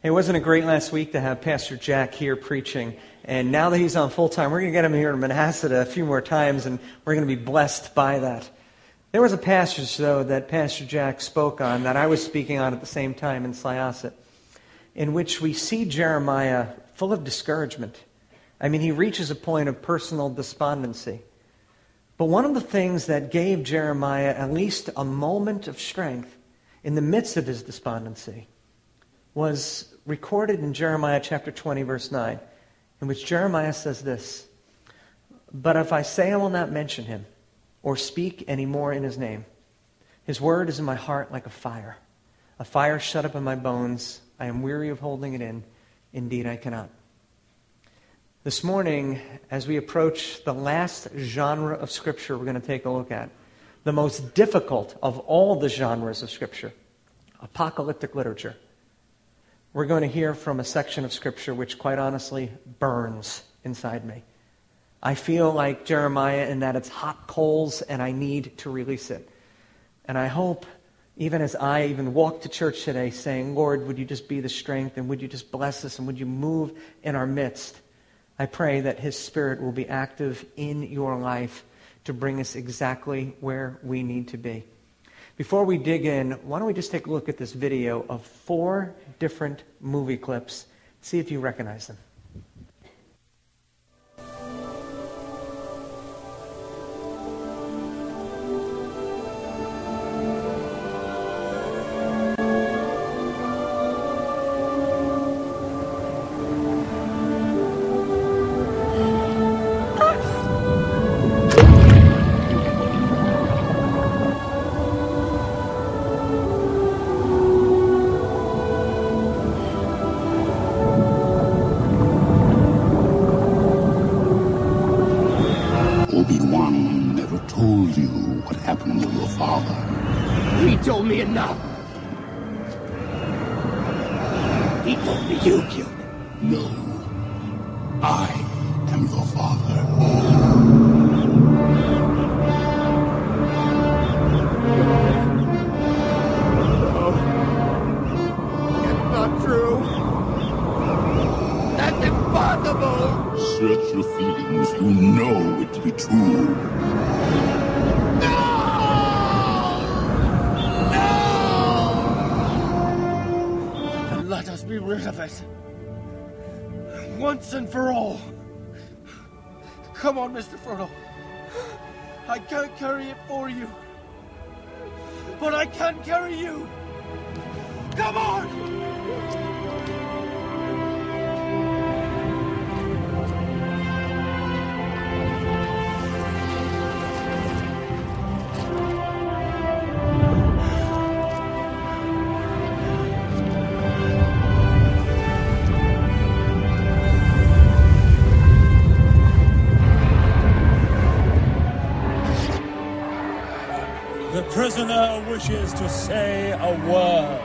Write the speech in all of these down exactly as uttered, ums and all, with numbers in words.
It wasn't a great last week to have Pastor Jack here preaching, and now that he's on full-time, we're going to get him here in Manhasset a few more times, and we're going to be blessed by that. There was a passage, though, that Pastor Jack spoke on that I was speaking on at the same time in Syosset, in which we see Jeremiah full of discouragement. I mean, he reaches a point of personal despondency. But one of the things that gave Jeremiah at least a moment of strength in the midst of his despondency was recorded in Jeremiah chapter twenty, verse nine, in which Jeremiah says this, "But if I say I will not mention him, or speak any more in his name, his word is in my heart like a fire, a fire shut up in my bones. I am weary of holding it in. Indeed, I cannot." This morning, as we approach the last genre of Scripture we're going to take a look at, the most difficult of all the genres of Scripture, apocalyptic literature, we're going to hear from a section of Scripture which, quite honestly, burns inside me. I feel like Jeremiah in that it's hot coals and I need to release it. And I hope, even as I even walk to church today saying, "Lord, would you just be the strength and would you just bless us and would you move in our midst?" I pray that His Spirit will be active in your life to bring us exactly where we need to be. Before we dig in, why don't we just take a look at this video of four different movie clips, see if you recognize them. Obi-Wan never told you what happened to your father. He told me enough. He told me you killed him. No. I am your father. No. It's not true. That's impossible. Search your feelings. You know it to be true. No! No! Then let us be rid of it. Once and for all. Come on, Mister Frodo. I can't carry it for you. But I can carry you. Come on! The prisoner wishes to say a word.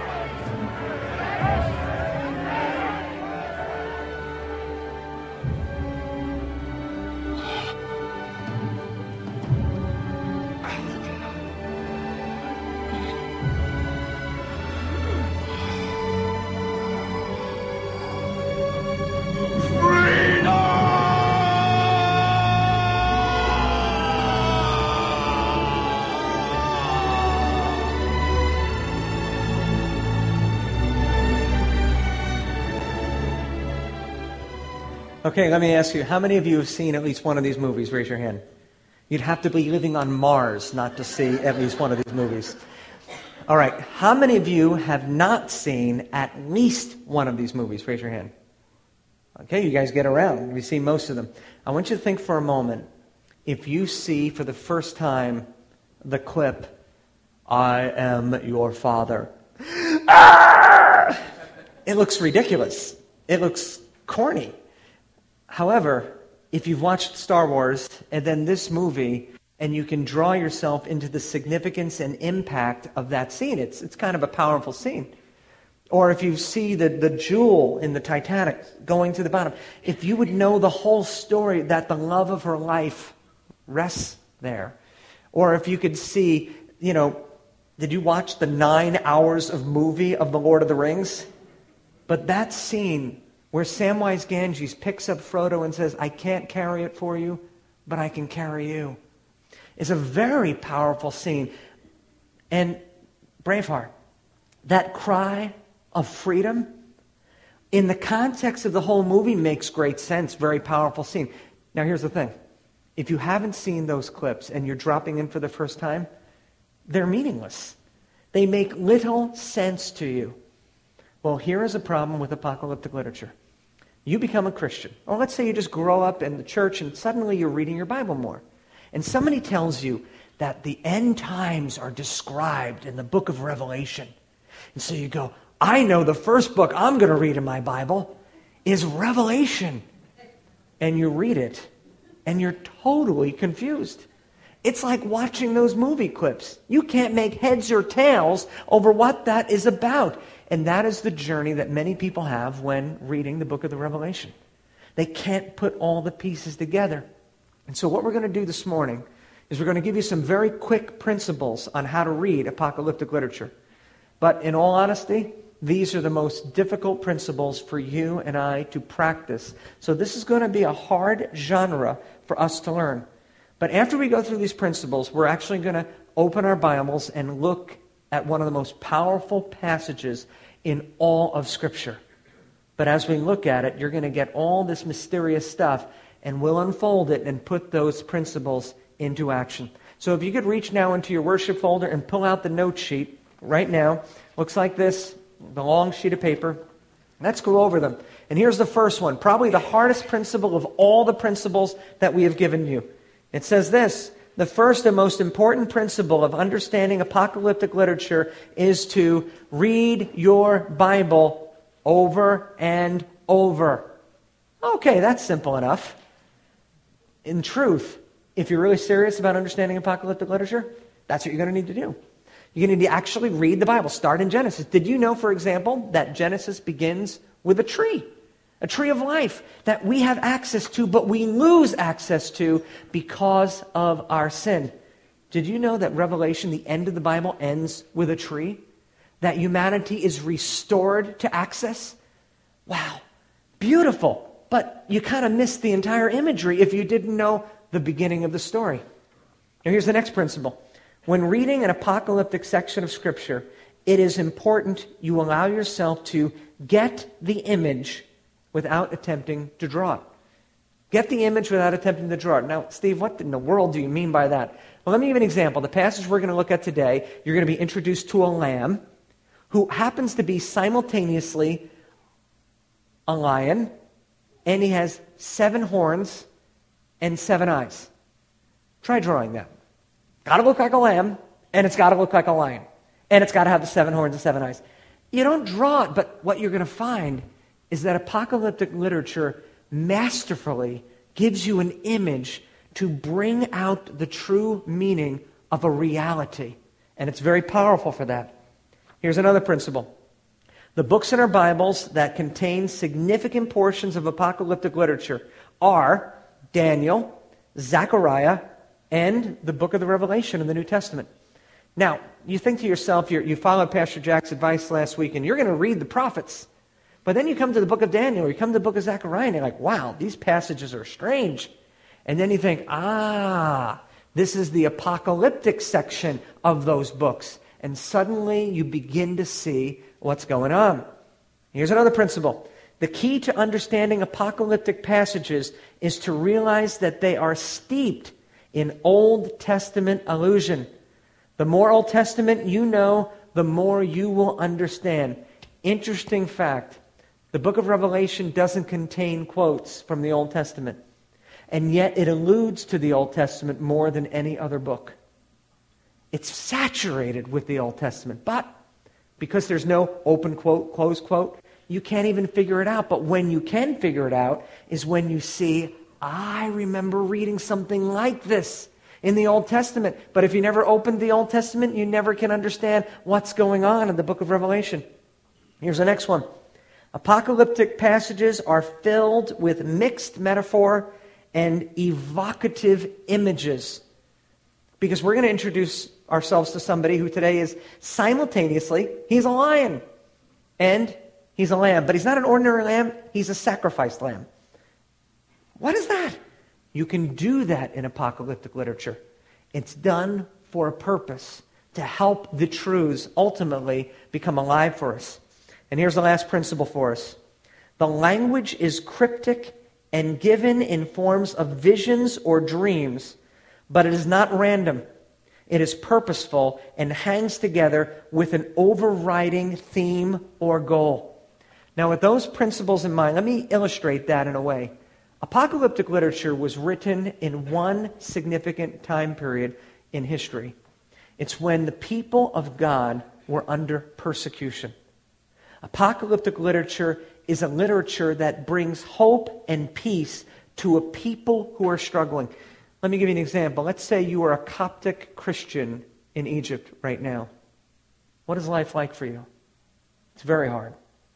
Okay, let me ask you, how many of you have seen at least one of these movies? Raise your hand. You'd have to be living on Mars not to see at least one of these movies. All right, how many of you have not seen at least one of these movies? Raise your hand. Okay, you guys get around. We've seen most of them. I want you to think for a moment, if you see for the first time the clip, "I am your father." Ah! It looks ridiculous. It looks corny. However, if you've watched Star Wars and then this movie, and you can draw yourself into the significance and impact of that scene, it's it's kind of a powerful scene. Or if you see the, the jewel in the Titanic going to the bottom, if you would know the whole story, that the love of her life rests there. Or if you could see, you know, did you watch the nine hours of movie of The Lord of the Rings? But that scene where Samwise Gamgee picks up Frodo and says, I can't carry it for you, but I can carry you, is a very powerful scene. And Braveheart, that cry of freedom, in the context of the whole movie, makes great sense. Very powerful scene. Now here's the thing. If you haven't seen those clips and you're dropping in for the first time, they're meaningless. They make little sense to you. Well, here is a problem with apocalyptic literature. You become a Christian. Or let's say you just grow up in the church and suddenly you're reading your Bible more. And somebody tells you that the end times are described in the book of Revelation. And so you go, I know the first book I'm going to read in my Bible is Revelation. And you read it, and you're totally confused. It's like watching those movie clips. You can't make heads or tails over what that is about. And that is the journey that many people have when reading the book of the Revelation. They can't put all the pieces together. And so what we're going to do this morning is we're going to give you some very quick principles on how to read apocalyptic literature. But in all honesty, these are the most difficult principles for you and I to practice. So this is going to be a hard genre for us to learn. But after we go through these principles, we're actually going to open our Bibles and look at one of the most powerful passages in all of Scripture. But as we look at it, you're going to get all this mysterious stuff, and we'll unfold it and put those principles into action. So if you could reach now into your worship folder and pull out the note sheet right now. Looks like this, the long sheet of paper. Let's go over them. And here's the first one, probably the hardest principle of all the principles that we have given you. It says this: the first and most important principle of understanding apocalyptic literature is to read your Bible over and over. Okay, that's simple enough. In truth, if you're really serious about understanding apocalyptic literature, that's what you're going to need to do. You're going to need to actually read the Bible. Start in Genesis. Did you know, for example, that Genesis begins with a tree? A tree of life that we have access to, but we lose access to because of our sin. Did you know that Revelation, the end of the Bible, ends with a tree? That humanity is restored to access? Wow, beautiful. But you kind of missed the entire imagery if you didn't know the beginning of the story. Now here's the next principle. When reading an apocalyptic section of Scripture, it is important you allow yourself to get the image without attempting to draw it. Get the image without attempting to draw it. Now, Steve, what in the world do you mean by that? Well, let me give you an example. The passage we're going to look at today, you're going to be introduced to a lamb who happens to be simultaneously a lion, and he has seven horns and seven eyes. Try drawing that. Got to look like a lamb, and it's got to look like a lion. And it's got to have the seven horns and seven eyes. You don't draw it, but what you're going to find is that apocalyptic literature masterfully gives you an image to bring out the true meaning of a reality. And it's very powerful for that. Here's another principle. The books in our Bibles that contain significant portions of apocalyptic literature are Daniel, Zechariah, and the book of the Revelation in the New Testament. Now, you think to yourself, you're, you followed Pastor Jack's advice last week, and you're going to read the prophets. But then you come to the book of Daniel, or you come to the book of Zechariah, and you're like, wow, these passages are strange. And then you think, ah, this is the apocalyptic section of those books. And suddenly you begin to see what's going on. Here's another principle. The key to understanding apocalyptic passages is to realize that they are steeped in Old Testament allusion. The more Old Testament you know, the more you will understand. Interesting fact, the book of Revelation doesn't contain quotes from the Old Testament, and yet it alludes to the Old Testament more than any other book. It's saturated with the Old Testament, but because there's no open quote, close quote, you can't even figure it out. But when you can figure it out is when you see, I remember reading something like this in the Old Testament. But if you never opened the Old Testament, you never can understand what's going on in the book of Revelation. Here's the next one. Apocalyptic passages are filled with mixed metaphor and evocative images. Because we're going to introduce ourselves to somebody who today is simultaneously, he's a lion and He's a lamb, but he's not an ordinary lamb. He's a sacrificed lamb. What is that? You can do that in apocalyptic literature. It's done for a purpose, to help the truths ultimately become alive for us. And here's the last principle for us. The language is cryptic and given in forms of visions or dreams, but it is not random. It is purposeful and hangs together with an overriding theme or goal. Now, with those principles in mind, let me illustrate that in a way. Apocalyptic literature was written in one significant time period in history. It's when the people of God were under persecution. Apocalyptic literature is a literature that brings hope and peace to a people who are struggling. Let me give you an example. Let's say you are a Coptic Christian in Egypt right now. What is life like for you? It's very hard.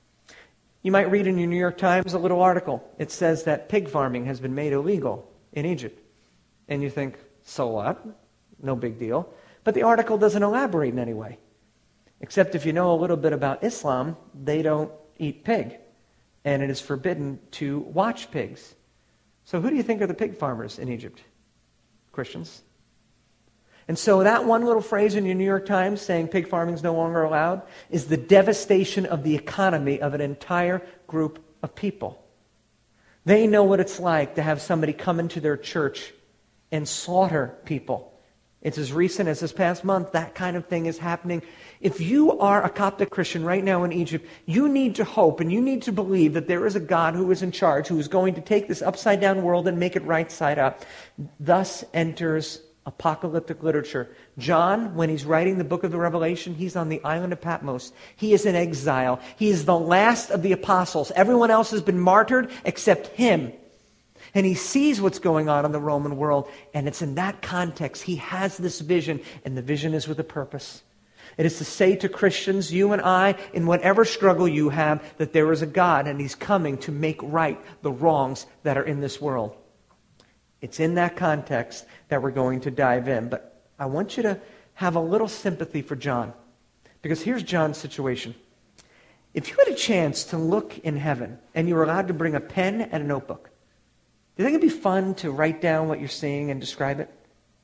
You might read in your New York Times a little article. It says that pig farming has been made illegal in Egypt. And you think, so what? No big deal. But the article doesn't elaborate in any way. Except if you know a little bit about Islam, they don't eat pig. And it is forbidden to watch pigs. So who do you think are the pig farmers in Egypt? Christians. And so that one little phrase in your New York Times saying pig farming is no longer allowed is the devastation of the economy of an entire group of people. They know what it's like to have somebody come into their church and slaughter people. It's as recent as this past month. That kind of thing is happening. If you are a Coptic Christian right now in Egypt, you need to hope and you need to believe that there is a God who is in charge, who is going to take this upside-down world and make it right side up. Thus enters apocalyptic literature. John, when he's writing the book of the Revelation, he's on the island of Patmos. He is in exile. He is the last of the apostles. Everyone else has been martyred except him. And he sees what's going on in the Roman world, and it's in that context he has this vision, and the vision is with a purpose. It is to say to Christians, you and I, in whatever struggle you have, that there is a God, and he's coming to make right the wrongs that are in this world. It's in that context that we're going to dive in. But I want you to have a little sympathy for John, because here's John's situation. If you had a chance to look in heaven, and you were allowed to bring a pen and a notebook, do you think it'd be fun to write down what you're seeing and describe it?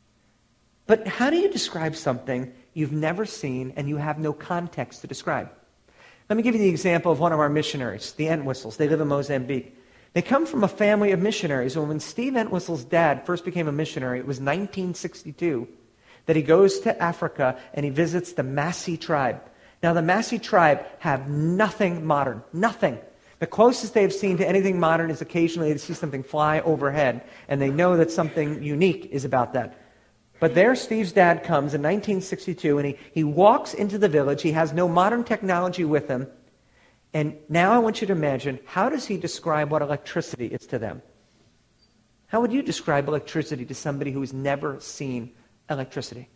But how do you describe something you've never seen and you have no context to describe? Let me give you the example of one of our missionaries, the Entwistles. They live in Mozambique. They come from a family of missionaries. And when Steve Entwistle's dad first became a missionary, it was nineteen sixty-two, that he goes to Africa and he visits the Maasai tribe. Now, the Maasai tribe have nothing modern, nothing. The closest they've seen to anything modern is occasionally they see something fly overhead, and they know that something unique is about that. But there Steve's dad comes in nineteen sixty-two, and he, he walks into the village. He has no modern technology with him. And now I want you to imagine, how does he describe what electricity is to them? How would you describe electricity to somebody who's never seen electricity?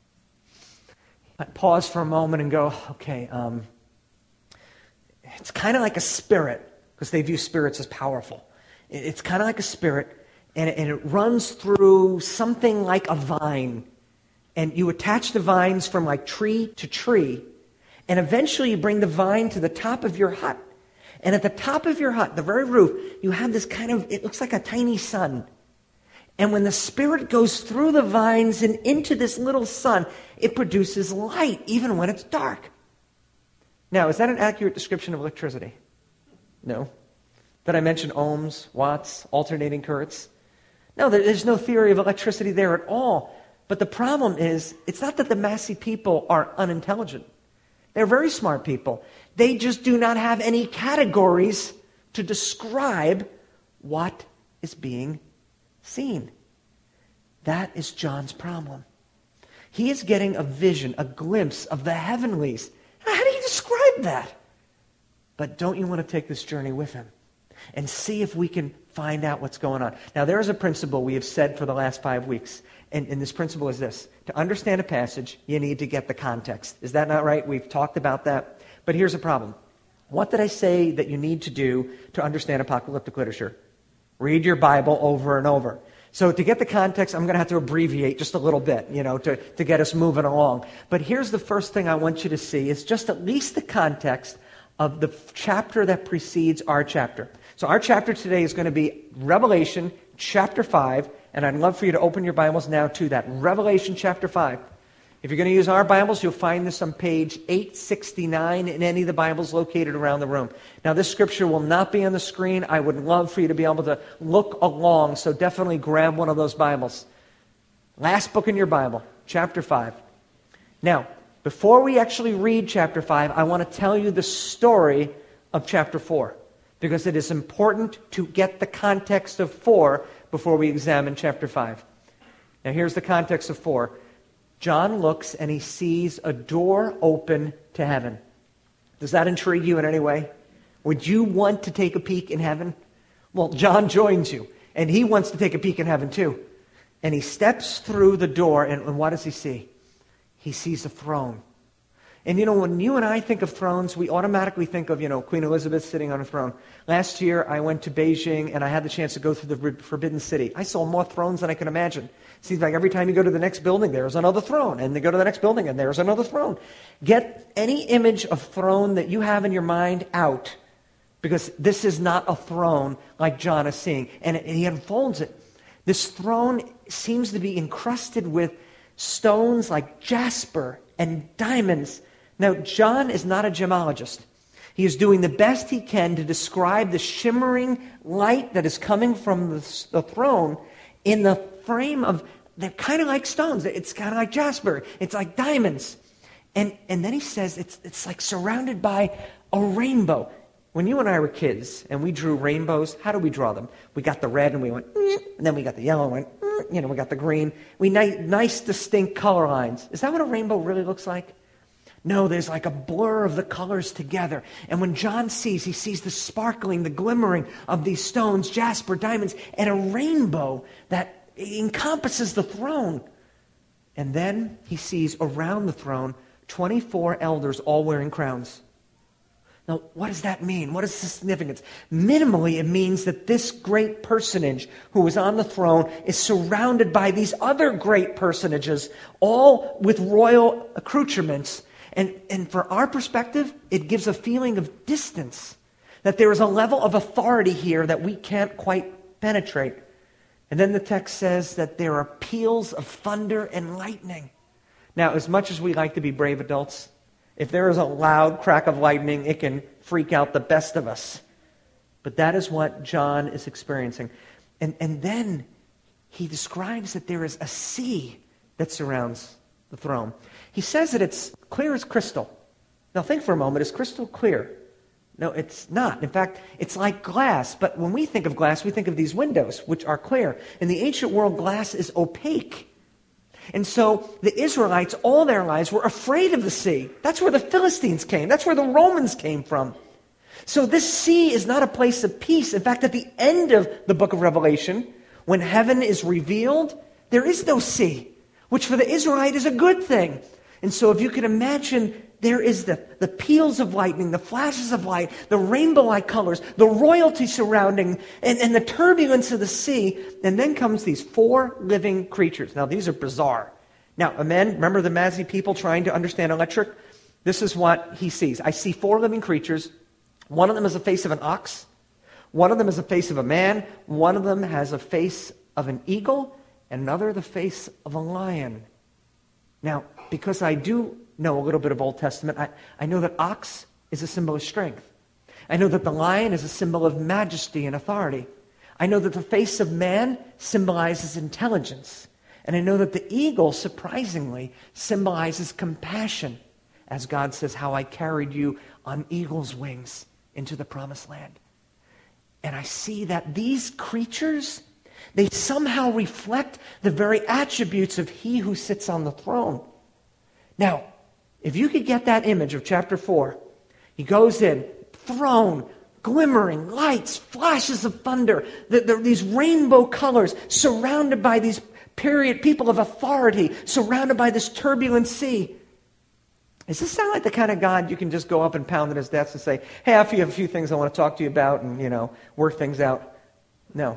I pause for a moment and go, okay, um... it's kind of like a spirit, because they view spirits as powerful. It's kind of like a spirit, and it, and it runs through something like a vine. And you attach the vines from like tree to tree, and eventually you bring the vine to the top of your hut. And at the top of your hut, the very roof, you have this kind of, it looks like a tiny sun. And when the spirit goes through the vines and into this little sun, it produces light, even when it's dark. Now, is that an accurate description of electricity? No. Did I mention ohms, watts, alternating currents? No, there's no theory of electricity there at all. But the problem is, it's not that the Maasai people are unintelligent. They're very smart people. They just do not have any categories to describe what is being seen. That is John's problem. He is getting a vision, a glimpse of the heavenlies. How do you describe that? But don't you want to take this journey with him and see if we can find out what's going on? Now, there is a principle we have said for the last five weeks, and, and this principle is this. To understand a passage, you need to get the context. Is that not right? We've talked about that. But here's the problem. What did I say that you need to do to understand apocalyptic literature? Read your Bible over and over. So to get the context, I'm going to have to abbreviate just a little bit, you know, to, to get us moving along. But here's the first thing I want you to see is just at least the context of the chapter that precedes our chapter. So our chapter today is going to be Revelation chapter five, and I'd love for you to open your Bibles now to that. Revelation chapter five. If you're going to use our Bibles, you'll find this on page eight sixty-nine in any of the Bibles located around the room. Now, this scripture will not be on the screen. I would love for you to be able to look along, so definitely grab one of those Bibles. Last book in your Bible, chapter five. Now, before we actually read chapter five, I want to tell you the story of chapter four, because it is important to get the context of four before we examine chapter five. Now, here's the context of four. John looks and he sees a door open to heaven. Does that intrigue you in any way? Would you want to take a peek in heaven? Well, John joins you, and he wants to take a peek in heaven too. And he steps through the door, and, and what does he see? He sees a throne. And you know, when you and I think of thrones, we automatically think of, you know, Queen Elizabeth sitting on a throne. Last year, I went to Beijing, and I had the chance to go through the Forbidden City. I saw more thrones than I can imagine. Seems like every time you go to the next building, there's another throne. And they go to the next building, and there's another throne. Get any image of throne that you have in your mind out, because this is not a throne like John is seeing. And, it, and he unfolds it. This throne seems to be encrusted with stones like jasper and diamonds. Now, John is not a gemologist. He is doing the best he can to describe the shimmering light that is coming from the, the throne in the frame of, they're kind of like stones. It's kind of like jasper. It's like diamonds. And and then he says it's it's like surrounded by a rainbow. When you and I were kids and we drew rainbows, how do we draw them? We got the red and we went, mm, and then we got the yellow and went, mm, you know, we got the green. We ni- nice distinct color lines. Is that what a rainbow really looks like? No, there's like a blur of the colors together. And when John sees, he sees the sparkling, the glimmering of these stones, jasper, diamonds, and a rainbow that encompasses the throne. And then he sees around the throne twenty-four elders all wearing crowns. Now, what does that mean? What is the significance? Minimally, it means that this great personage who is on the throne is surrounded by these other great personages, all with royal accoutrements. And, and for our perspective, it gives a feeling of distance, that there is a level of authority here that we can't quite penetrate. And then the text says that there are peals of thunder and lightning. Now, as much as we like to be brave adults, if there is a loud crack of lightning, it can freak out the best of us. But that is what John is experiencing. And, and then he describes that there is a sea that surrounds the throne. He says that it's clear as crystal. Now think for a moment, is crystal clear? No, it's not. In fact, it's like glass. But when we think of glass, we think of these windows, which are clear. In the ancient world, glass is opaque. And so the Israelites, all their lives, were afraid of the sea. That's where the Philistines came. That's where the Romans came from. So this sea is not a place of peace. In fact, at the end of the book of Revelation, when heaven is revealed, there is no sea, which for the Israelite is a good thing. And so if you can imagine, there is the, the peals of lightning, the flashes of light, the rainbow-like colors, the royalty surrounding, and, and the turbulence of the sea. And then comes these four living creatures. Now, these are bizarre. Now, a man, remember the Magi people trying to understand electric? This is what he sees. I see four living creatures. One of them is the face of an ox. One of them is the face of a man. One of them has a face of an eagle. And another the face of a lion. Now, because I do know a little bit of Old Testament, I, I know that ox is a symbol of strength. I know that the lion is a symbol of majesty and authority. I know that the face of man symbolizes intelligence. And I know that the eagle, surprisingly, symbolizes compassion. As God says, how I carried you on eagle's wings into the promised land. And I see that these creatures, they somehow reflect the very attributes of he who sits on the throne. Now, if you could get that image of chapter four, he goes in, throne, glimmering, lights, flashes of thunder, the, the, these rainbow colors, surrounded by these period people of authority, surrounded by this turbulent sea. Does this sound like the kind of God you can just go up and pound on his desk and say, hey, I have a few things I want to talk to you about and, you know, work things out? No.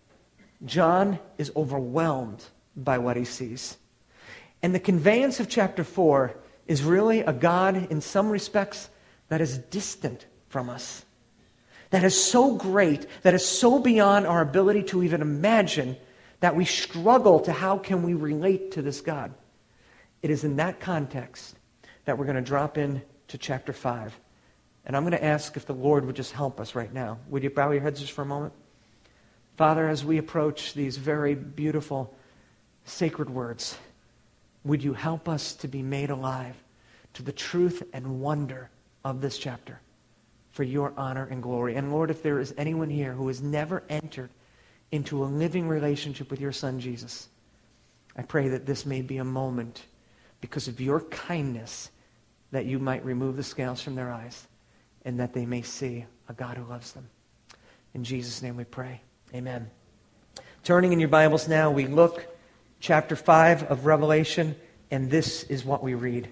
John is overwhelmed by what he sees. And the conveyance of chapter four is really a God, in some respects, that is distant from us, that is so great, that is so beyond our ability to even imagine, that we struggle to how can we relate to this God. It is in that context that we're going to drop in to chapter five. And I'm going to ask if the Lord would just help us right now. Would you bow your heads just for a moment? Father, as we approach these very beautiful, sacred words, would you help us to be made alive to the truth and wonder of this chapter for your honor and glory. And Lord, if there is anyone here who has never entered into a living relationship with your Son, Jesus, I pray that this may be a moment, because of your kindness, that you might remove the scales from their eyes and that they may see a God who loves them. In Jesus' name we pray. Amen. Turning in your Bibles now, we look chapter five of Revelation, and this is what we read.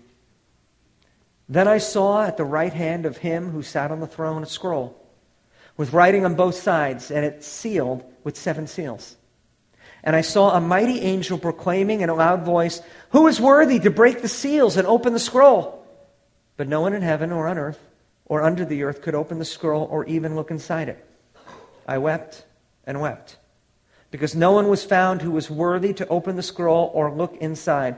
Then I saw at the right hand of him who sat on the throne a scroll with writing on both sides, and it sealed with seven seals. And I saw a mighty angel proclaiming in a loud voice, "Who is worthy to break the seals and open the scroll?" But no one in heaven or on earth or under the earth could open the scroll or even look inside it. I wept and wept, because no one was found who was worthy to open the scroll or look inside.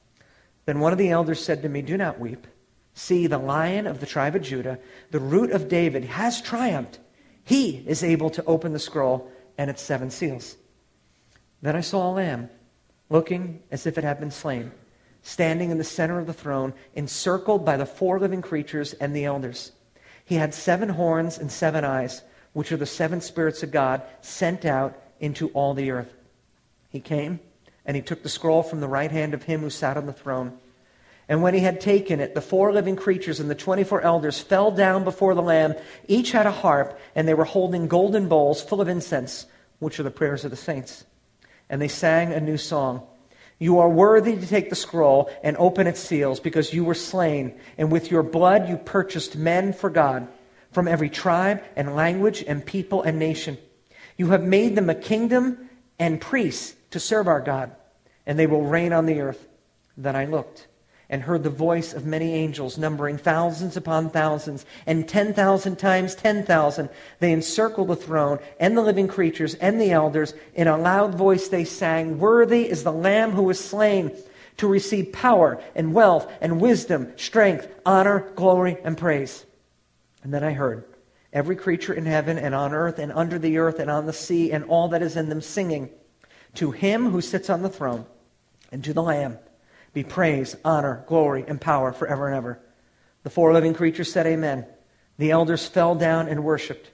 Then one of the elders said to me, "Do not weep. See, the Lion of the tribe of Judah, the Root of David, has triumphed. He is able to open the scroll and its seven seals." Then I saw a lamb, looking as if it had been slain, standing in the center of the throne, encircled by the four living creatures and the elders. He had seven horns and seven eyes, which are the seven spirits of God sent out into all the earth. He came, and he took the scroll from the right hand of him who sat on the throne. And when he had taken it, the four living creatures and the twenty-four elders fell down before the Lamb. Each had a harp, and they were holding golden bowls full of incense, which are the prayers of the saints. And they sang a new song. "You are worthy to take the scroll and open its seals, because you were slain, and with your blood you purchased men for God, from every tribe and language and people and nation. You have made them a kingdom and priests to serve our God, and they will reign on the earth." Then I looked and heard the voice of many angels, numbering thousands upon thousands, and ten thousand times ten thousand. They encircled the throne and the living creatures and the elders. In a loud voice they sang, "Worthy is the Lamb who was slain to receive power and wealth and wisdom, strength, honor, glory, and praise." And then I heard every creature in heaven and on earth and under the earth and on the sea and all that is in them singing, "To him who sits on the throne and to the Lamb be praise, honor, glory, and power forever and ever." The four living creatures said amen. The elders fell down and worshipped.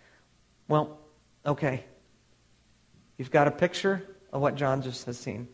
Well, okay. You've got a picture of what John just has seen.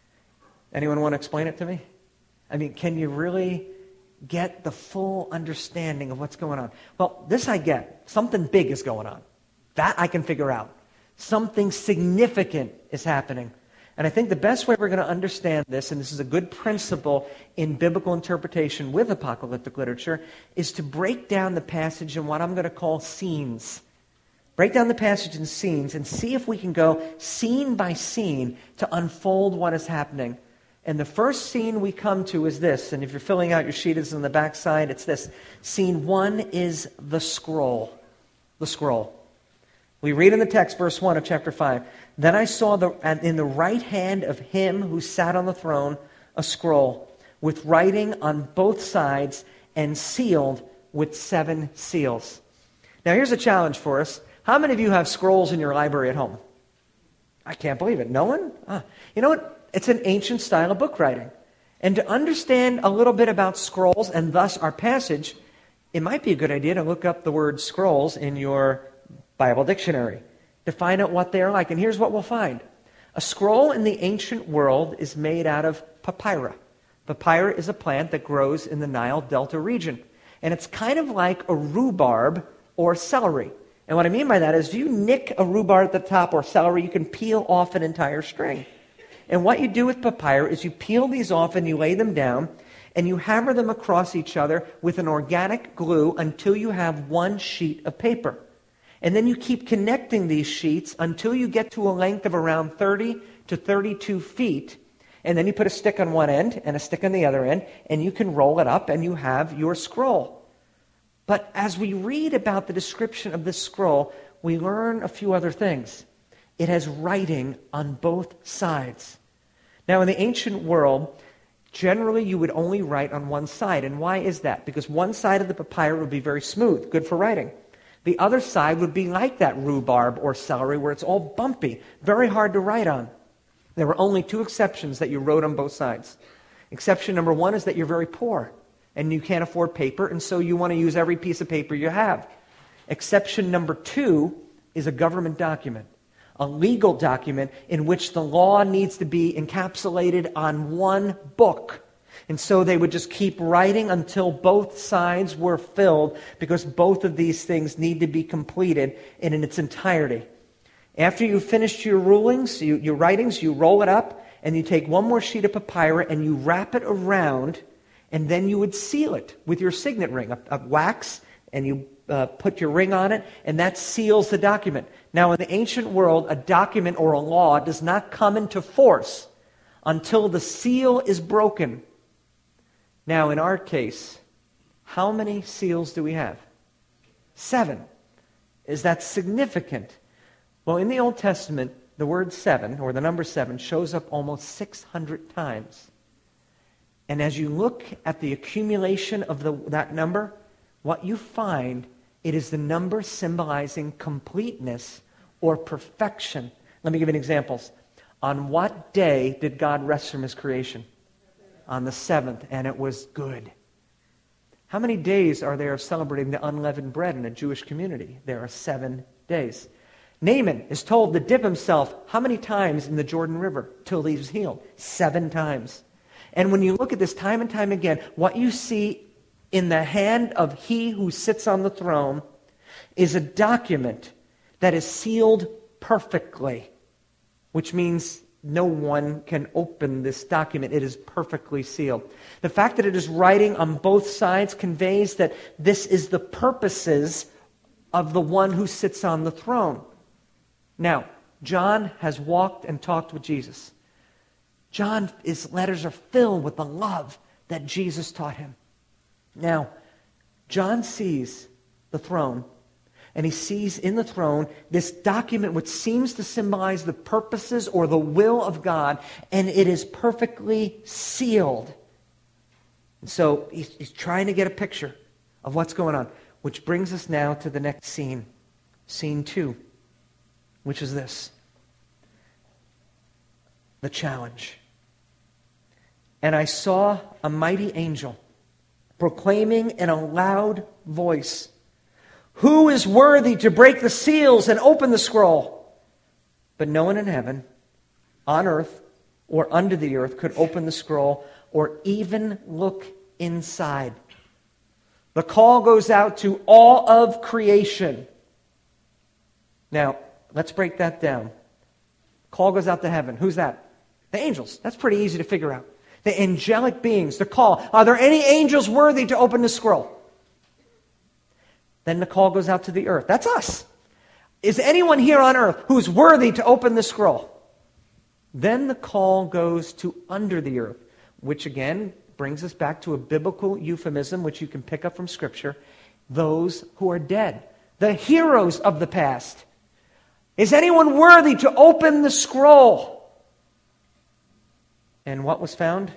Anyone want to explain it to me? I mean, can you really get the full understanding of what's going on? Well, this I get. Something big is going on. That I can figure out. Something significant is happening. And I think the best way we're going to understand this, and this is a good principle in biblical interpretation with apocalyptic literature, is to break down the passage in what I'm going to call scenes. Break down the passage in scenes and see if we can go scene by scene to unfold what is happening. And the first scene we come to is this, and if you're filling out your sheet, it's on the back side, it's this. Scene one is the scroll. The scroll. We read in the text, verse one of chapter five, "Then I saw the, in the right hand of him who sat on the throne a scroll with writing on both sides and sealed with seven seals." Now here's a challenge for us. How many of you have scrolls in your library at home? I can't believe it. No one? Ah. You know what? It's an ancient style of book writing. And to understand a little bit about scrolls and thus our passage, it might be a good idea to look up the word scrolls in your Bible dictionary to find out what they're like. And here's what we'll find. A scroll in the ancient world is made out of papyrus. Papyrus is a plant that grows in the Nile Delta region. And it's kind of like a rhubarb or celery. And what I mean by that is if you nick a rhubarb at the top or celery, you can peel off an entire string. And what you do with papyrus is you peel these off and you lay them down and you hammer them across each other with an organic glue until you have one sheet of paper. And then you keep connecting these sheets until you get to a length of around thirty to thirty-two feet. And then you put a stick on one end and a stick on the other end, and you can roll it up and you have your scroll. But as we read about the description of this scroll, we learn a few other things. It has writing on both sides. Now, in the ancient world, generally you would only write on one side. And why is that? Because one side of the papyrus would be very smooth, good for writing. The other side would be like that rhubarb or celery where it's all bumpy, very hard to write on. There were only two exceptions that you wrote on both sides. Exception number one is that you're very poor and you can't afford paper, and so you want to use every piece of paper you have. Exception number two is a government document, a legal document in which the law needs to be encapsulated on one book. And so they would just keep writing until both sides were filled, because both of these things need to be completed in its entirety. After you finished your rulings, you, your writings, you roll it up, and you take one more sheet of papyrus and you wrap it around, and then you would seal it with your signet ring, a, a wax, and you uh, put your ring on it, and that seals the document. Now, in the ancient world, a document or a law does not come into force until the seal is broken. Now, in our case, how many seals do we have? Seven. Is that significant? Well, in the Old Testament, the word seven, or the number seven, shows up almost six hundred times. And as you look at the accumulation of the, that number, what you find, it is the number symbolizing completeness or perfection. Let me give you examples. On what day did God rest from His creation? On the seventh, and it was good. How many days are there of celebrating the unleavened bread in a Jewish community? There are seven days. Naaman is told to dip himself how many times in the Jordan River till he was healed? Seven times. And when you look at this time and time again, what you see in the hand of He who sits on the throne is a document that is sealed perfectly, which means no one can open this document. It is perfectly sealed. The fact that it is writing on both sides conveys that this is the purposes of the one who sits on the throne. Now, John has walked and talked with Jesus. John's letters are filled with the love that Jesus taught him. Now, John sees the throne, and he sees in the throne this document which seems to symbolize the purposes or the will of God, and it is perfectly sealed. And so he's, he's trying to get a picture of what's going on, which brings us now to the next scene, scene two, which is this: the challenge. And I saw a mighty angel proclaiming in a loud voice, "Who is worthy to break the seals and open the scroll?" But no one in heaven, on earth, or under the earth could open the scroll or even look inside. The call goes out to all of creation. Now, let's break that down. Call goes out to heaven. Who's that? The angels. That's pretty easy to figure out. The angelic beings, the call. Are there any angels worthy to open the scroll? Then the call goes out to the earth. That's us. Is anyone here on earth who's worthy to open the scroll? Then the call goes to under the earth, which again brings us back to a biblical euphemism which you can pick up from Scripture. Those who are dead. The heroes of the past. Is anyone worthy to open the scroll? And what was found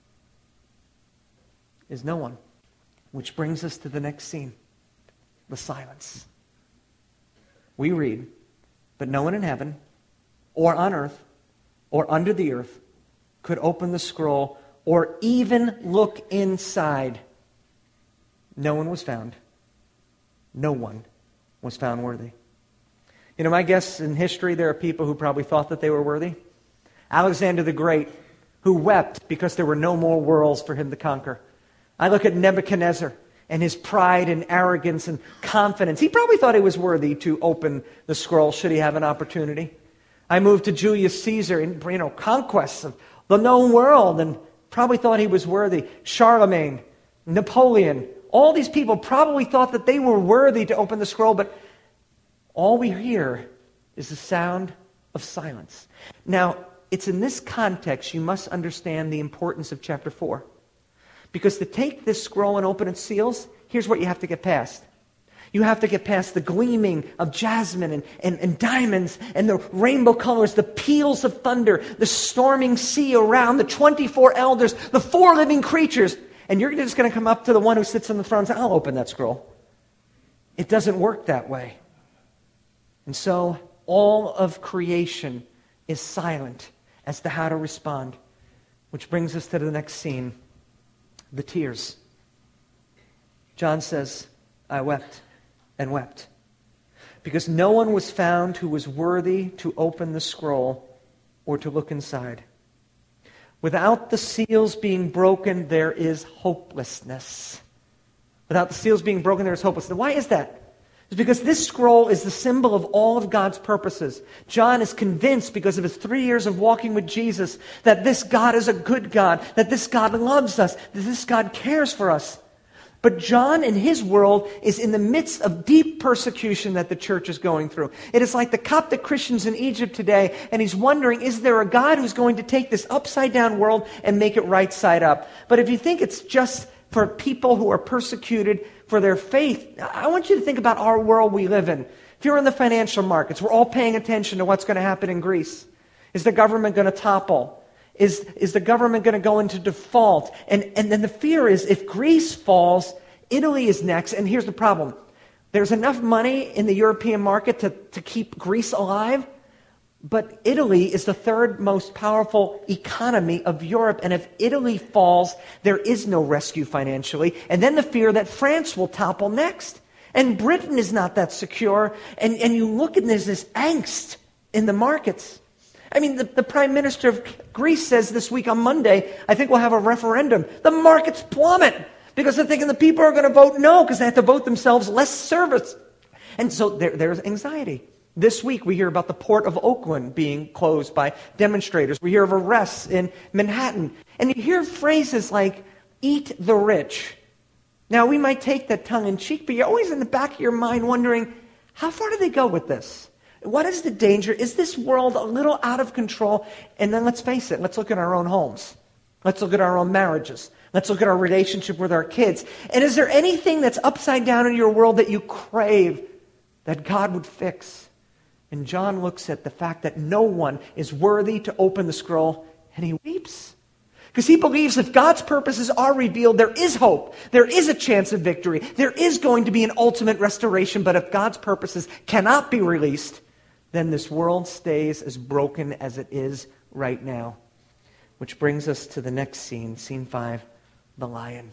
is no one. Which brings us to the next scene. The silence. We read, but no one in heaven, or on earth, or under the earth, could open the scroll, or even look inside. No one was found. No one was found worthy. You know, my guess in history, there are people who probably thought that they were worthy. Alexander the Great, who wept because there were no more worlds for him to conquer. I look at Nebuchadnezzar and his pride and arrogance and confidence. He probably thought he was worthy to open the scroll should he have an opportunity. I moved to Julius Caesar and, you know, conquests of the known world, and probably thought he was worthy. Charlemagne, Napoleon, all these people probably thought that they were worthy to open the scroll, but all we hear is the sound of silence. Now, it's in this context you must understand the importance of chapter four. Because to take this scroll and open its seals, here's what you have to get past. You have to get past the gleaming of jasmine and, and, and diamonds and the rainbow colors, the peals of thunder, the storming sea around, the twenty-four elders, the four living creatures. And you're just going to come up to the one who sits on the throne and say, I'll open that scroll. It doesn't work that way. And so all of creation is silent as to how to respond. Which brings us to the next scene, the tears. John says, I wept and wept, because no one was found who was worthy to open the scroll or to look inside. Without the seals being broken, there is hopelessness. Without the seals being broken, there is hopelessness. Why is that? It's because this scroll is the symbol of all of God's purposes. John is convinced, because of his three years of walking with Jesus, that this God is a good God, that this God loves us, that this God cares for us. But John, in his world, is in the midst of deep persecution that the church is going through. It is like the Coptic Christians in Egypt today, and he's wondering, is there a God who's going to take this upside-down world and make it right side up? But if you think it's just for people who are persecuted for their faith, I want you to think about our world we live in. If you're in the financial markets, we're all paying attention to what's going to happen in Greece. Is the government going to topple? Is, is the government going to go into default? And, and then the fear is, if Greece falls, Italy is next. And here's the problem. There's enough money in the European market to, to keep Greece alive, but Italy is the third most powerful economy of Europe. And if Italy falls, there is no rescue financially. And then the fear that France will topple next. And Britain is not that secure. And, and you look and there's this angst in the markets. I mean, the, the Prime Minister of Greece says this week on Monday, I think we'll have a referendum. The markets plummet because they're thinking the people are going to vote no because they have to vote themselves less service. And so there, there's anxiety. This week we hear about the port of Oakland being closed by demonstrators. We hear of arrests in Manhattan. And you hear phrases like, eat the rich. Now, we might take that tongue in cheek, but you're always in the back of your mind wondering, how far do they go with this? What is the danger? Is this world a little out of control? And then let's face it, let's look at our own homes. Let's look at our own marriages. Let's look at our relationship with our kids. And is there anything that's upside down in your world that you crave that God would fix? And John looks at the fact that no one is worthy to open the scroll, and he weeps. Because he believes if God's purposes are revealed, there is hope. There is a chance of victory. There is going to be an ultimate restoration. But if God's purposes cannot be released, then this world stays as broken as it is right now. Which brings us to the next scene, scene five, the lion.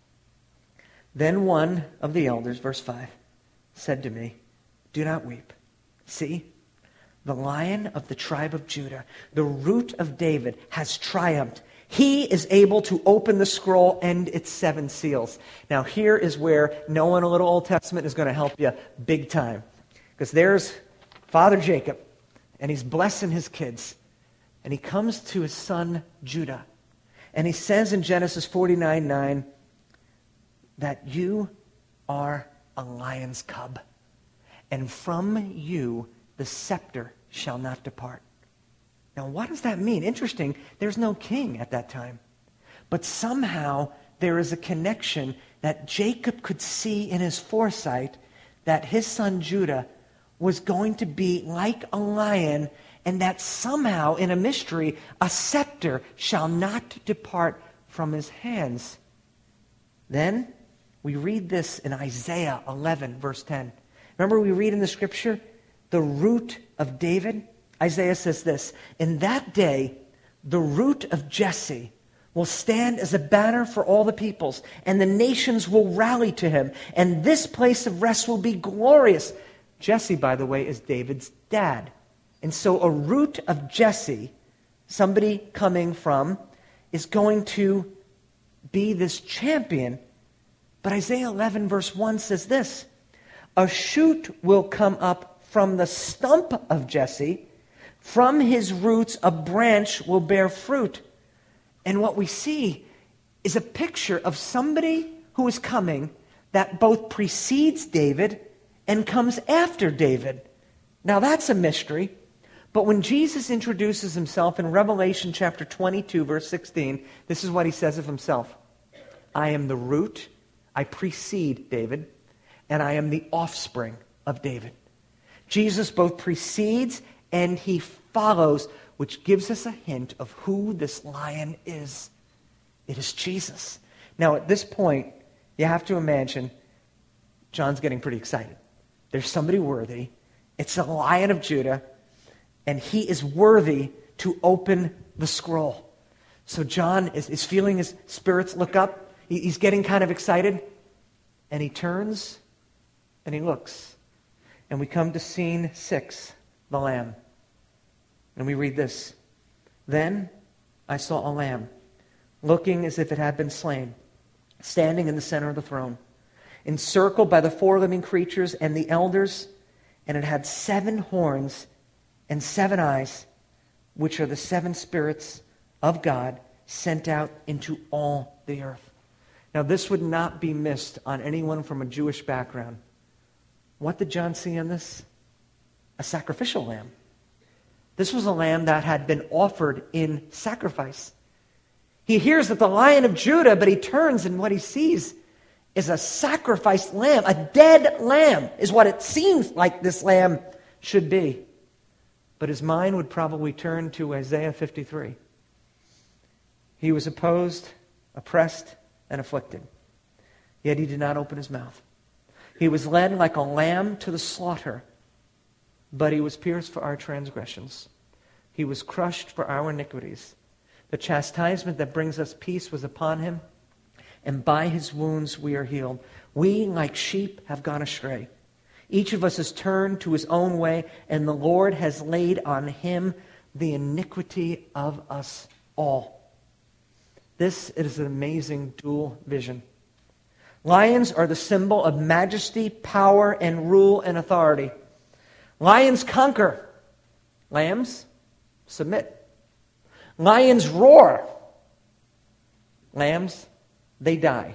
Then one of the elders, verse five, said to me, do not weep. See, the Lion of the tribe of Judah, the Root of David, has triumphed. He is able to open the scroll and its seven seals. Now here is where knowing a little Old Testament is going to help you big time. Because there's Father Jacob, and he's blessing his kids. And he comes to his son Judah. And he says in Genesis forty-nine nine that you are a lion's cub. And from you the scepter shall not depart. Now, what does that mean? Interesting, there's no king at that time. But somehow there is a connection that Jacob could see in his foresight that his son Judah was going to be like a lion, and that somehow, in a mystery, a scepter shall not depart from his hands. Then we read this in Isaiah eleven, verse ten. Remember we read in the scripture, the root of David? Isaiah says this, in that day, the root of Jesse will stand as a banner for all the peoples, and the nations will rally to him, and this place of rest will be glorious. Jesse, by the way, is David's dad. And so a root of Jesse, somebody coming from, is going to be this champion. But Isaiah eleven verse one says this, a shoot will come up from the stump of Jesse. From his roots a branch will bear fruit. And what we see is a picture of somebody who is coming that both precedes David and comes after David. Now that's a mystery. But when Jesus introduces himself in Revelation chapter twenty-two, verse sixteen, this is what he says of himself. I am the root, I precede David, and I am the offspring of David. Jesus both precedes and he follows, which gives us a hint of who this lion is. It is Jesus. Now, at this point, you have to imagine John's getting pretty excited. There's somebody worthy. It's the Lion of Judah, and he is worthy to open the scroll. So John is, is feeling his spirits look up. He, he's getting kind of excited, and he turns and he looks. And we come to scene six, the lamb. And we read this. Then I saw a lamb, looking as if it had been slain, standing in the center of the throne, encircled by the four living creatures and the elders, and it had seven horns and seven eyes, which are the seven spirits of God sent out into all the earth. Now, this would not be missed on anyone from a Jewish background. What did John see in this? A sacrificial lamb. This was a lamb that had been offered in sacrifice. He hears that the Lion of Judah, but he turns and what he sees is a sacrificed lamb. A dead lamb is what it seems like this lamb should be. But his mind would probably turn to Isaiah fifty-three. He was opposed, oppressed, and afflicted, yet he did not open his mouth. He was led like a lamb to the slaughter, but he was pierced for our transgressions. He was crushed for our iniquities. The chastisement that brings us peace was upon him, and by his wounds we are healed. We, like sheep, have gone astray. Each of us has turned to his own way, and the Lord has laid on him the iniquity of us all. This is an amazing dual vision. Lions are the symbol of majesty, power, and rule and authority. Lions conquer. Lambs submit. Lions roar. Lambs, they die.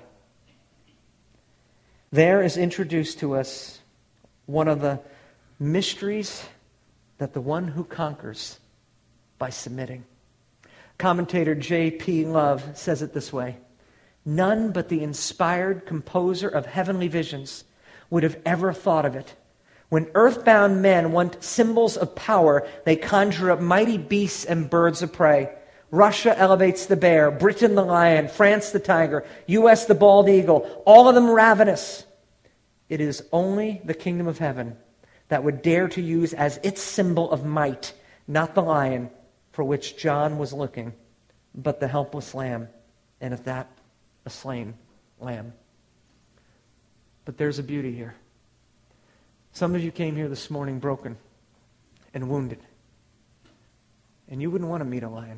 There is introduced to us one of the mysteries that the one who conquers by submitting. Commentator J P Love says it this way. None but the inspired composer of heavenly visions would have ever thought of it. When earthbound men want symbols of power, they conjure up mighty beasts and birds of prey. Russia elevates the bear, Britain the lion, France the tiger, U S the bald eagle, all of them ravenous. It is only the kingdom of heaven that would dare to use as its symbol of might, not the lion for which John was looking, but the helpless lamb, and if that, a slain lamb. But there's a beauty here. Some of you came here this morning broken and wounded, and you wouldn't want to meet a lion.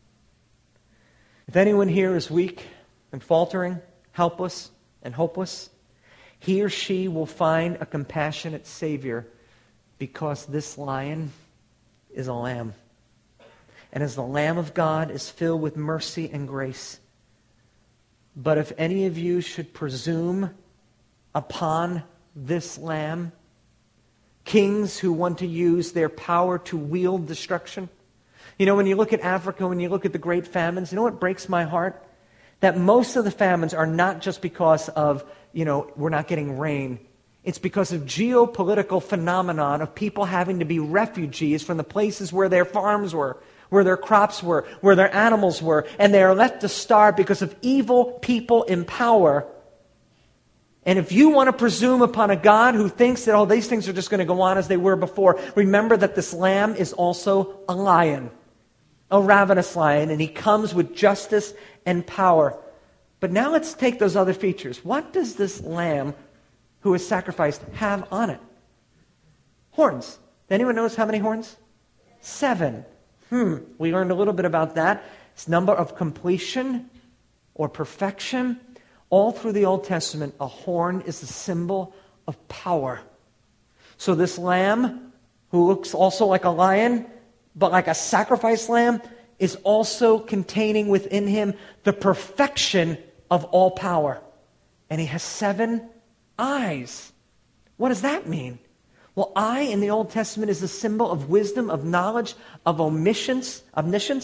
If anyone here is weak and faltering, helpless and hopeless, he or she will find a compassionate Savior because this lion is a lamb. And as the Lamb of God is filled with mercy and grace. But if any of you should presume upon this lamb, kings who want to use their power to wield destruction. You know, when you look at Africa, when you look at the great famines, you know what breaks my heart? That most of the famines are not just because of, you know, we're not getting rain. It's because of geopolitical phenomenon of people having to be refugees from the places where their farms were, where their crops were, where their animals were, and they are left to starve because of evil people in power. And if you want to presume upon a God who thinks that, oh, these things are just going to go on as they were before, remember that this lamb is also a lion, a ravenous lion, and he comes with justice and power. But now let's take those other features. What does this lamb who is sacrificed have on it? Horns. Anyone knows how many horns? Seven. Hmm, we learned a little bit about that. It's number of completion or perfection. All through the Old Testament, a horn is a symbol of power. So this lamb, who looks also like a lion, but like a sacrifice lamb, is also containing within him the perfection of all power. And he has seven eyes. What does that mean? Well, eye in the Old Testament is a symbol of wisdom, of knowledge, of omniscience, omniscience.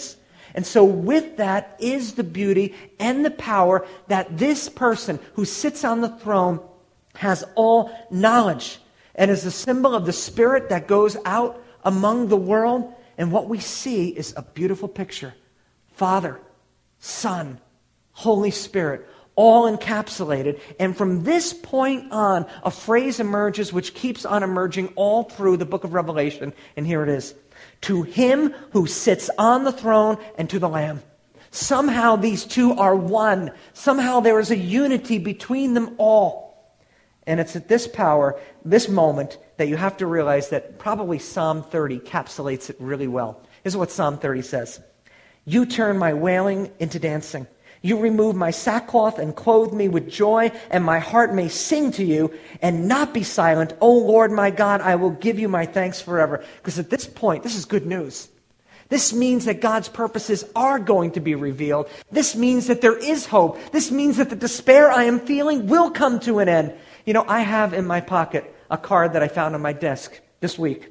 And so with that is the beauty and the power that this person who sits on the throne has all knowledge and is a symbol of the Spirit that goes out among the world. And what we see is a beautiful picture. Father, Son, Holy Spirit, all encapsulated. And from this point on, a phrase emerges which keeps on emerging all through the book of Revelation. And here it is. To him who sits on the throne and to the Lamb. Somehow these two are one. Somehow there is a unity between them all. And it's at this power, this moment, that you have to realize that probably Psalm thirty encapsulates it really well. This is what Psalm thirty says. You turn my wailing into dancing. You remove my sackcloth and clothe me with joy, and my heart may sing to you and not be silent. O Lord my God, I will give you my thanks forever. Because at this point, this is good news. This means that God's purposes are going to be revealed. This means that there is hope. This means that the despair I am feeling will come to an end. You know, I have in my pocket a card that I found on my desk this week.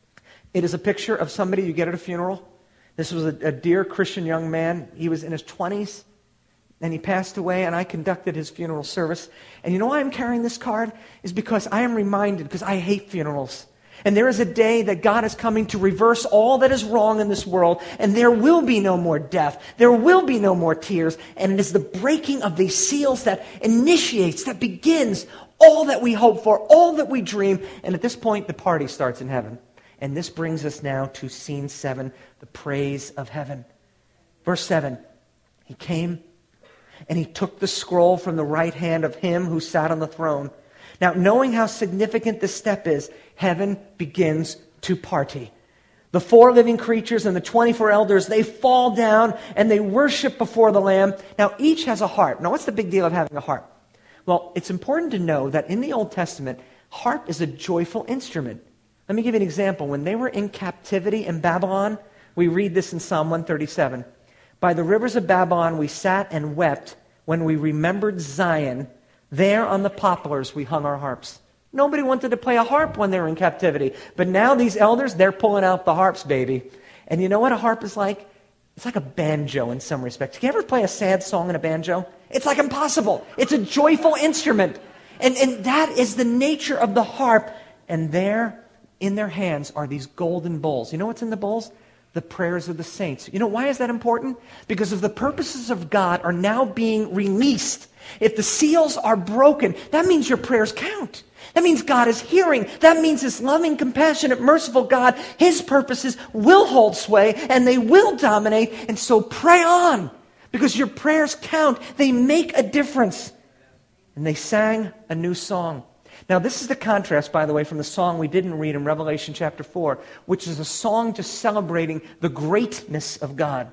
It is a picture of somebody you get at a funeral. This was a, a dear Christian young man. He was in his twenties, and he passed away, and I conducted his funeral service. And you know why I'm carrying this card? Is because I am reminded, because I hate funerals. And there is a day that God is coming to reverse all that is wrong in this world, and there will be no more death. There will be no more tears. And it is the breaking of these seals that initiates, that begins all that we hope for, all that we dream. And at this point, the party starts in heaven. And this brings us now to scene seven, the praise of heaven. Verse seven, he came and he took the scroll from the right hand of him who sat on the throne. Now, knowing how significant this step is, heaven begins to party. The four living creatures and the twenty-four elders, they fall down and they worship before the Lamb. Now, each has a harp. Now, what's the big deal of having a harp? Well, it's important to know that in the Old Testament, harp is a joyful instrument. Let me give you an example. When they were in captivity in Babylon, we read this in Psalm one thirty-seven. By the rivers of Babylon we sat and wept when we remembered Zion. There on the poplars we hung our harps. Nobody wanted to play a harp when they were in captivity. But now these elders, they're pulling out the harps, baby. And you know what a harp is like? It's like a banjo in some respects. Can you ever play a sad song in a banjo? It's like impossible. It's a joyful instrument. And, and that is the nature of the harp. And there, in their hands, are these golden bowls. You know what's in the bowls? The prayers of the saints. You know, why is that important? Because if the purposes of God are now being released, if the seals are broken, that means your prayers count. That means God is hearing. That means this loving, compassionate, merciful God, his purposes will hold sway and they will dominate. And so pray on, because your prayers count. They make a difference. And they sang a new song. Now, this is the contrast, by the way, from the song we didn't read in Revelation chapter four, which is a song just celebrating the greatness of God.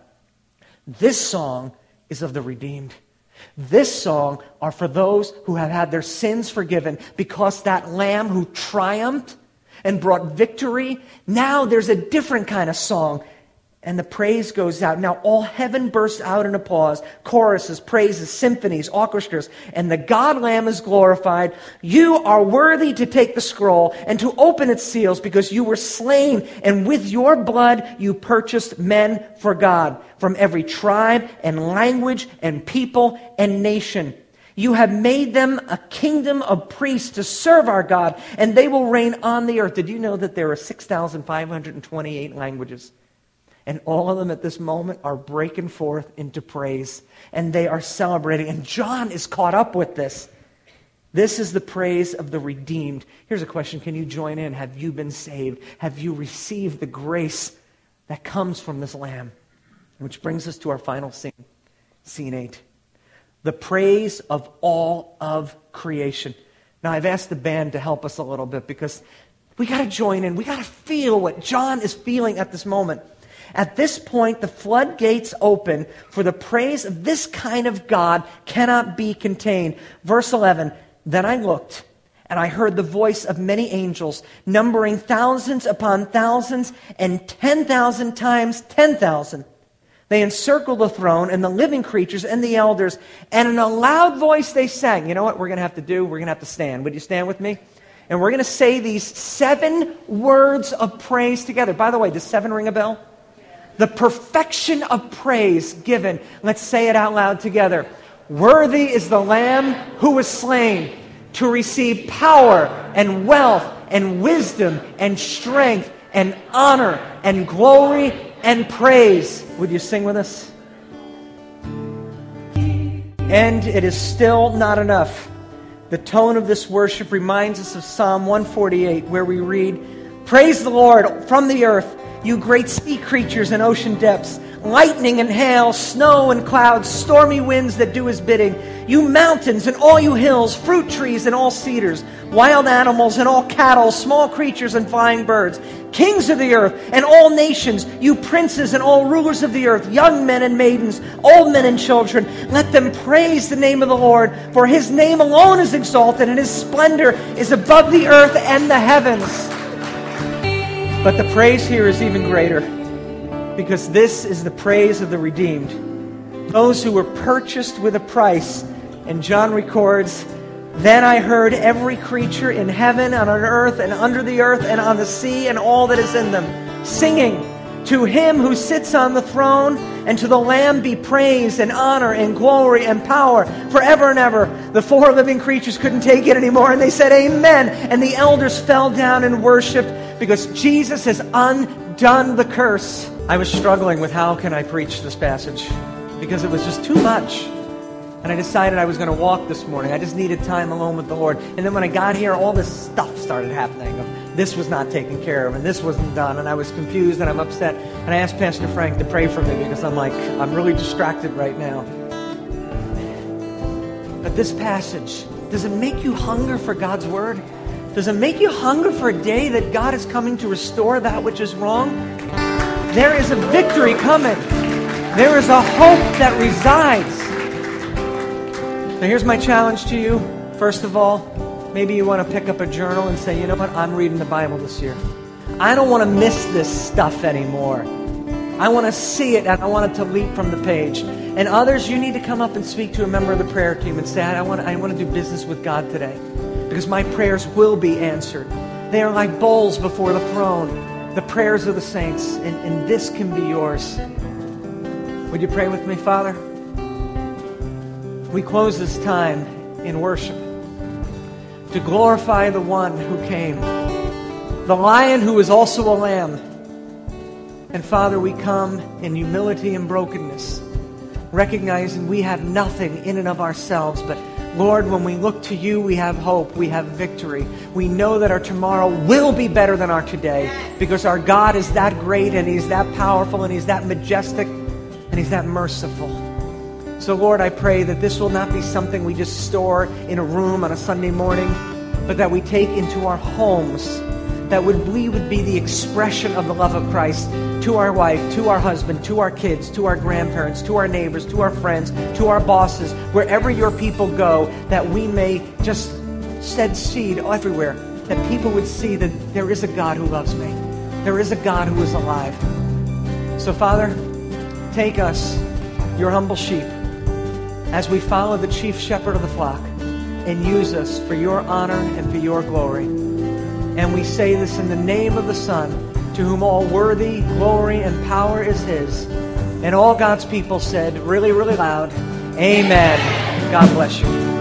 This song is of the redeemed. This song are for those who have had their sins forgiven, because that Lamb who triumphed and brought victory, now there's a different kind of song. And the praise goes out. Now all heaven bursts out in applause, choruses, praises, symphonies, orchestras, and the God-Lamb is glorified. You are worthy to take the scroll and to open its seals, because you were slain, and with your blood you purchased men for God from every tribe and language and people and nation. You have made them a kingdom of priests to serve our God, and they will reign on the earth. Did you know that there are six thousand five hundred twenty-eight languages? And all of them at this moment are breaking forth into praise. And they are celebrating. And John is caught up with this. This is the praise of the redeemed. Here's a question. Can you join in? Have you been saved? Have you received the grace that comes from this Lamb? Which brings us to our final scene. Scene eight. The praise of all of creation. Now, I've asked the band to help us a little bit, because we got to join in. We got to feel what John is feeling at this moment. At this point, the floodgates open, for the praise of this kind of God cannot be contained. Verse eleven, then I looked, and I heard the voice of many angels, numbering thousands upon thousands, and ten thousand times ten thousand. They encircled the throne, and the living creatures, and the elders, and in a loud voice they sang. You know what we're going to have to do? We're going to have to stand. Would you stand with me? And we're going to say these seven words of praise together. By the way, does seven ring a bell? the perfection of praise given. Let's say it out loud together. Worthy is the Lamb who was slain to receive power and wealth and wisdom and strength and honor and glory and praise. Would you sing with us? And it is still not enough. The tone of this worship reminds us of Psalm one forty-eight, where we read, "Praise the Lord from the earth, you great sea creatures in ocean depths, lightning and hail, snow and clouds, stormy winds that do his bidding, you mountains and all you hills, fruit trees and all cedars, wild animals and all cattle, small creatures and flying birds, kings of the earth and all nations, you princes and all rulers of the earth, young men and maidens, old men and children, let them praise the name of the Lord, for his name alone is exalted, and his splendor is above the earth and the heavens." But the praise here is even greater, because this is the praise of the redeemed, those who were purchased with a price. And John records, "Then I heard every creature in heaven and on earth and under the earth and on the sea and all that is in them, singing, 'To him who sits on the throne and to the Lamb be praise and honor and glory and power forever and ever.' The four living creatures couldn't take it anymore, and they said, 'Amen.' And the elders fell down and worshipped, because Jesus has undone the curse." I was struggling with how can I preach this passage, because it was just too much. And I decided I was going to walk this morning. I just needed time alone with the Lord. And then when I got here, all this stuff started happening. This was not taken care of, and this wasn't done, and I was confused, and I'm upset. And I asked Pastor Frank to pray for me, because I'm like, I'm really distracted right now. But this passage, does it make you hunger for God's Word? Does it make you hunger for a day that God is coming to restore that which is wrong? There is a victory coming. There is a hope that resides. Now here's my challenge to you. First of all, maybe you want to pick up a journal and say, you know what, I'm reading the Bible this year. I don't want to miss this stuff anymore. I want to see it, and I want it to leap from the page. And others, you need to come up and speak to a member of the prayer team and say, I want, I want to do business with God today, because my prayers will be answered. They are like bowls before the throne, the prayers of the saints, and, and this can be yours. Would you pray with me, Father? We close this time in worship to glorify the one who came, the lion who is also a lamb. And Father, we come in humility and brokenness, recognizing we have nothing in and of ourselves, but Lord, when we look to you, we have hope, we have victory. We know that our tomorrow will be better than our today, because our God is that great, and he's that powerful, and he's that majestic, and he's that merciful. So Lord, I pray that this will not be something we just store in a room on a Sunday morning, but that we take into our homes, that would we would be the expression of the love of Christ to our wife, to our husband, to our kids, to our grandparents, to our neighbors, to our friends, to our bosses, wherever your people go, that we may just shed seed everywhere, that people would see that there is a God who loves me. There is a God who is alive. So Father, take us, your humble sheep, as we follow the chief shepherd of the flock, and use us for your honor and for your glory. And we say this in the name of the Son, to whom all worthy, glory, and power is his. And all God's people said, really, really loud, Amen. God bless you.